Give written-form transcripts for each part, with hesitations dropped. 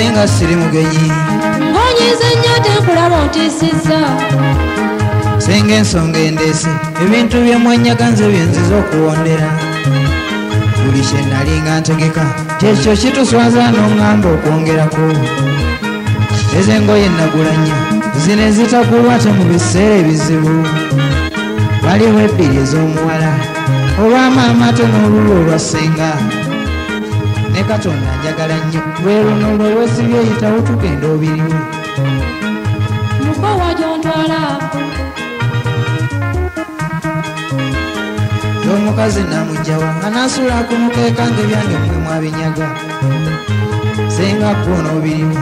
senga siri mugenyi ngonyize nnyo tenkulaba ontiisizza senga ensonga endeese ebintu byemwenyaga nze byenziza okuwondera buli kye nalinga ntegeka kyekyo kituswaza n'oŋŋamba okwongerako ezo engoye nagula nnyo zino ezitagulwa te mu biseera ebizibu waliwo ebbiri ez'omuwala olw'amaama ate n'olulwo olwa ssenga ne katonda njagala nnyo lwe luno lwe wesibye eyitawo tugenda obiriwe mukowa gyontwala omukazi namugjawa anaasula ku mukeeka ng'ebyange mmwe mwabinyaga senga kwona obiriwe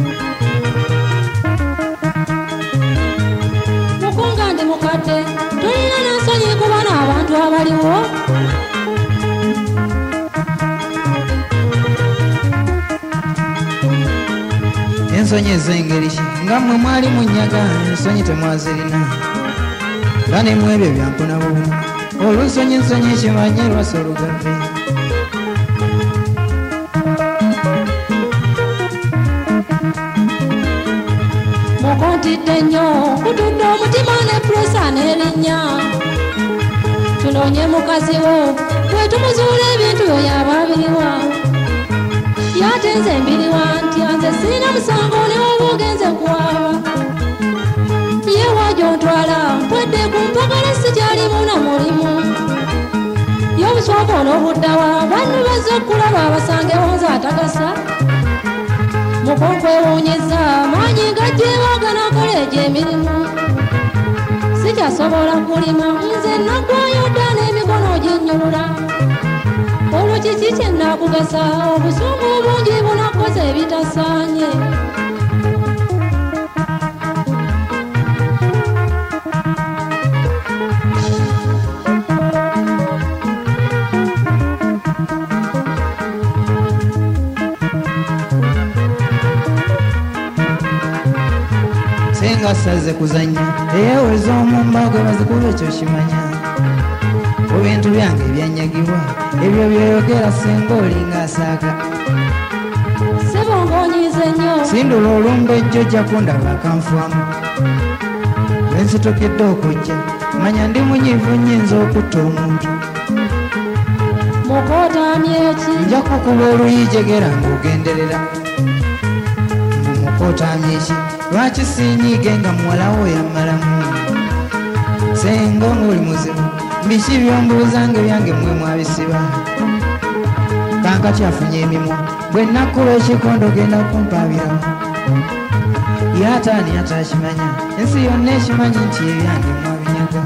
mukunga ndi mukadde tulina n'ensonyi kuba n'abantu abaliwo ensonyi ez'engeri ki nga mmwe mwali munyaga ensonyi temwazirina nga ne mu ebyo byampuna bubumu olusonyi ensonyi kimanye lwasa olugave mukontidde nnyo kutudde omutima ne pulosa n'erinnya tunoonye mukazi wo bwe tumuzuula ebintu byo yaba abiriwa yatenze embiriwa nti nze sirina musango ne woba ogenze kuwaaba ye wagyontwala mpwedde ku mpagala sikyalimu na mulimu y'obuswako n'obuddawa bannu bazze okulaba abasangewo nze atagasa mukonkwewuunyizza maanyi gajjeewaagana akola egy'emirimu sikyasobola kulima nze naggwayo dda n'emikono ginnyulula olwo kiki kye nnaakugasa obusungu obungi bunakoze ebitasaanye senga saze kuzanya eyeweza omumbago bazikuba ekyo kimanya ku bintu byange ebyanyagibwa ebyo byeyogera senga olinga asaaka sibongonyize nnyo sindula olumba ejjo ojja kundaba akanfuamu lwensitokidde okujja manya ndi munyiivu nnyinza okutta omuntu mukootaamye eki nja kukuba oluyijegera ng'ogenderera mbu mukootaamye eki lwaki siinyiige nga muwalawo yammalamu senga ng'oli muzibu biki byombuuza ng'ebyange mmwe mwabisiba kankati afunye emimwa bwe nnakuba ekikondo genda kumpaabiramu yataani atakimanya ensi yonna ekimanyi nti ebyange mwabinyaga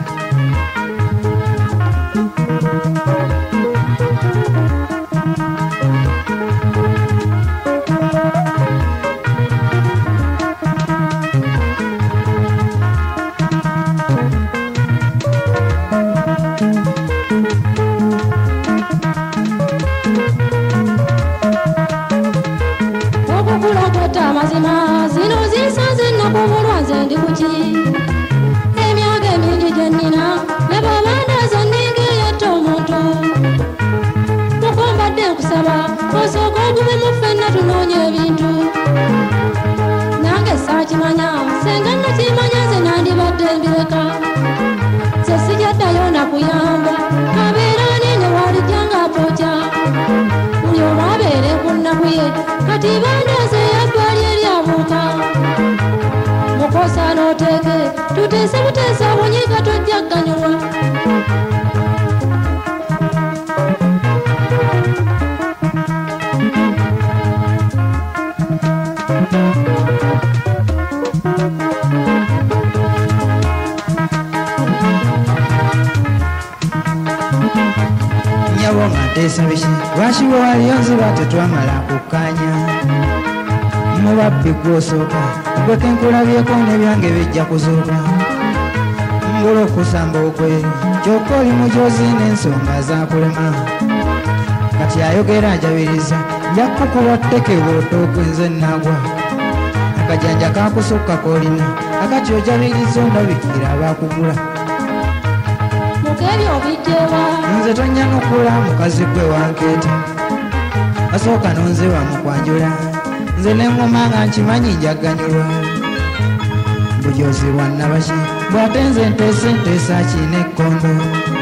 amazima zino zinsanze nakubulwa nze ndi kuki emyaka emingi gyennina ne bw'abandaza nninga eyatta omuntu mukombadde nkusaba osooka ogubemu ffenna tunoonya ebintu nange saakimanya senga nakimanya nze nandibadde mbireka nze sijaddayo nakuyamba kabeera ani ne walijjanga apokya buli omu abeere ku nnaku ye kati bandaze eyabbali eryabuuka mukosa n'oteeke tuteese buteesa bunyiga tojja gganyulwa nyabo mateesa biki lwaki bwe waliyo nziba tetwamala kukkaanya mubabbi gwosooka gwe kenkulabyeko n'ebyange bijja kuzuuka mbula okusamba okweru kyokka oli mujozi n'ensonga zakulema kati ayogera ajabiriza njakukuba tteke bwotooka nze nnaagwa akajanja kakusukka koolina akati ojabiriza ondabikira abakugula mukebyo obijjewa nze tonyanukula mukazi gwe wankeeta asooka nonzewa mukwanjula nze nengoma nga nkimanyi njaganyulwa bujozi lwa Nabaki bw'ate nze nteesa kiina ekkondo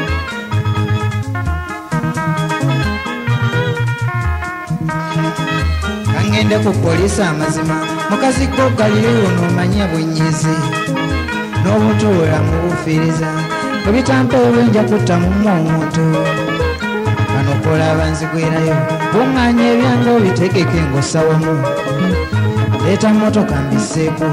kangende ku poliisi amazima mukazi ko galiriwo n'omanya bwenyizi n'obutubulamu bufiiriza bwe bitampeewe nja kuttamu omuntu kano kolaba nzigwerayo buŋŋaanya ebyange obitegeke ng'ossawamu leeta mmotoka mbiseeko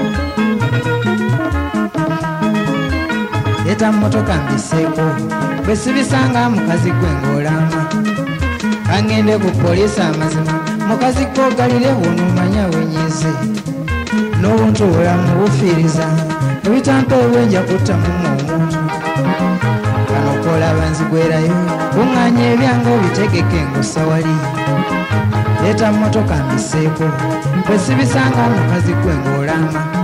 leeta mmotoka mbiseeko bwe sibisanga mukazi gwe ng'olama kangende ku poliisi amazima mukazi koogalirewo n'omanya bwenyize n'obuntubulamu bufiiriza ebitampeewe nja kuttamu omuntu kano kolaba nzigwerayo buŋŋaanya ebyange obitegeke ng'ossawali leeta mmotoka mbiseeko bwe sibisanga mukazi gwe ng'olama